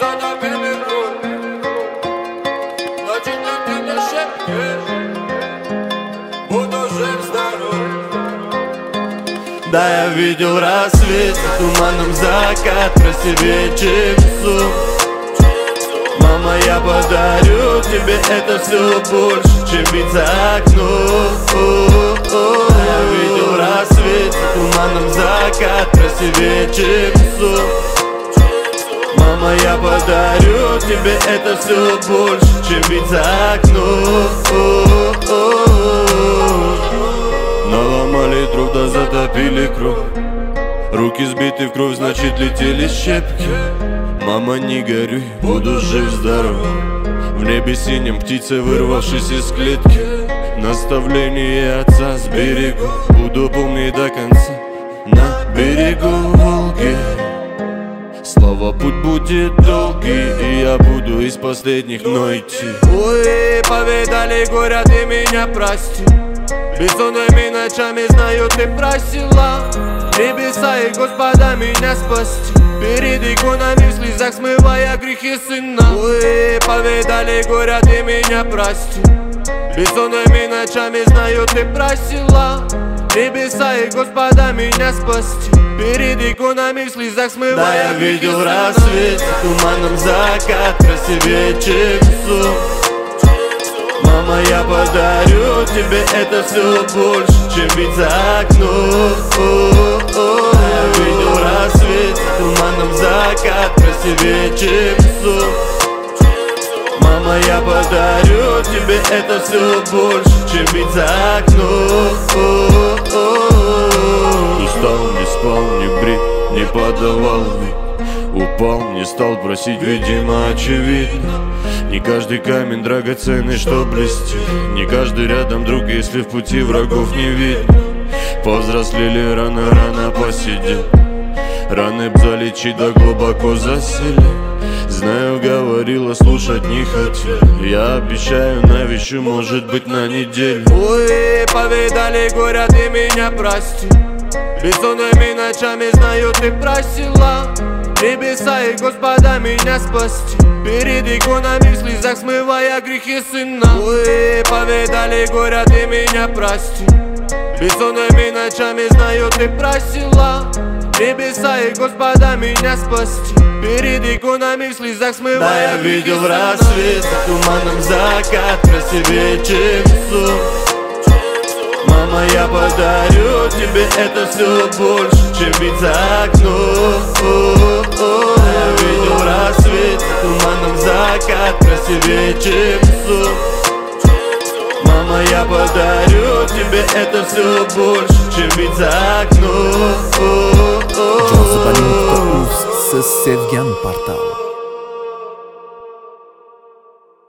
затопили круг, ночью ты мне шепчешь, буду жив-здоров. Да, я видел рассвет, туманом закат, красивее, чем сон. Мама, я подарю тебе это все больше, чем вид за окном. Я видел рассвет, туманом закат, красивее, чем сон. Мама, я подарю тебе это все больше, чем вид за окном. Наломали дров, да затопили круг. Руки сбиты в кровь, значит летели щепки. Мама, не горюй, буду жив-здоров. В небе синим птицы, вырвавшись из клетки. Наставление отца сберегу, буду помнить до конца. На берегу Волги снова путь будет долгий, и я буду из последних, но идти. Ой, повидали горя, ты меня прости. Бессонными ночами, знаю, ты просила небеса и Господа меня спасти. Перед иконами в слезах смывая грехи сына. Ой, повидали горя, ты меня прости. Бессонными ночами, знаю, ты просила небеса и Господа меня спасти. Перед иконами в слезах смывая. Да, я видел рассвет, туманом закат, красивее, чем сон. Мама, я подарю тебе это все больше, чем вид за окном. Я видел рассвет, туманом закат, красивее, чем сон. Мама, я подарю тебе это все больше, чем вид за окном. Устал, не спал, не брит, не подавал вид. Упал, не стал просить, видимо, очевидно. Не каждый камень драгоценный, что блестит. Не каждый рядом друг, если в пути врагов не видно. Повзрослели рано посидел. Раны б залечить, да глубоко засели. Знаю, говорила, слушать не хотел. Я обещаю, навещу, может быть, на неделю. Ой, повидали горя, ты меня прости. Бессонными ночами, знаю, ты просила небеса и Господа меня спасти. Перед иконами в слезах смывая грехи сына. Ой, повидали горя, ты меня прости. Бессонными ночами, знаю, ты просила небеса и Господа меня спасти. Перед иконами в слезах смывая. Да, я видел рассвет, туманом закат, красивее, чем сон. Мама, я подарю тебе это все больше, чем вид за окном. Я видел рассвет, туманом закат, красивее, чем сон. Мама, я подарю тебе это все больше, чем вид за окном. Jazz Balinko Uz, Sevgan Portal.